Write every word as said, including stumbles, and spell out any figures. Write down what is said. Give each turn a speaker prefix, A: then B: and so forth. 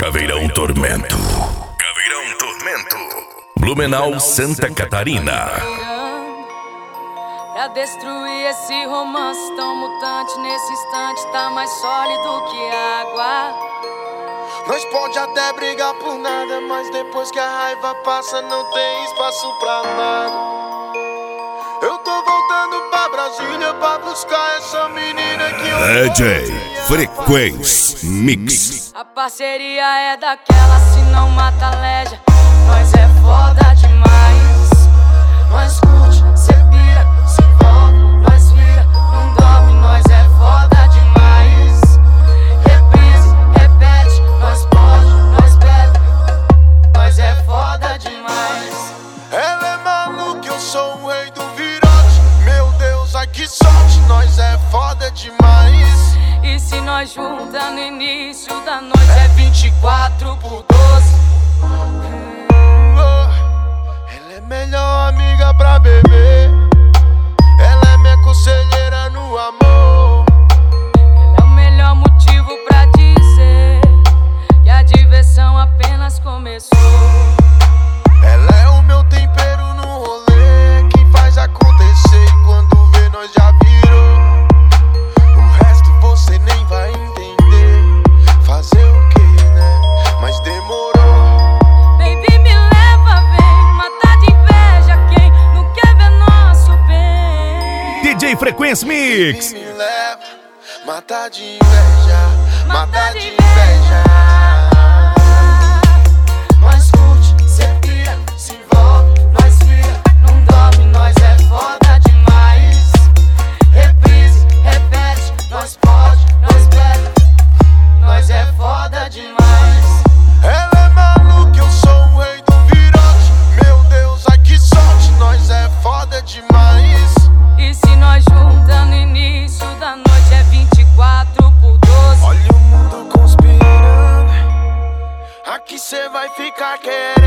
A: Caveirão Tormento. Caveirão Tormento. Blumenau, Santa Catarina.
B: Pra destruir esse romance tão mutante, nesse instante tá mais sólido que água.
C: Nós pode até brigar por nada, mas depois que a raiva passa não tem espaço pra nada. Eu tô voltando pra Brasília pra buscar essa menina que eu
A: D J Frequência Mix.
B: A parceria é daquela, se não mata a leja. Nós é foda demais. Nós curte, cê pira, se envolve, nós vira, não dorme, nós é foda demais. Reprise, repete, nós pode, nós bebe, nós é foda demais.
C: Ela é maluca, eu sou o rei do virote. Meu Deus, ai que sorte, nós é foda demais.
B: E se nós junta no início da noite é vinte e quatro por doze.
C: Ela é melhor amiga pra beber. Ela é minha conselheira no amor.
B: Ela é o melhor motivo pra dizer que a diversão apenas começou.
C: Ela é o meu tempero no rolê, que faz acontecer e quando vê nós já virou. O resto você nem vai entender. Fazer o que, né? Mas demorou.
B: Baby, me leva, vem matar de inveja quem não quer ver nosso bem.
A: D J Frequência Mix.
C: Me leva, matar de inveja, matar de inveja.
B: Nós curte, cê pira, se envolve, nós vira, não dorme, nós é foda demais. Reprise, repete, nós pode, nós bebe, nós é foda demais.
C: Ela é maluca, eu sou o rei do virote. Meu Deus, ai que sorte, nós é foda demais.
B: E se nós junta no início da noite é vinte e quatro por doze.
C: Olha o mundo conspirando, aqui cê vai ficar quieto.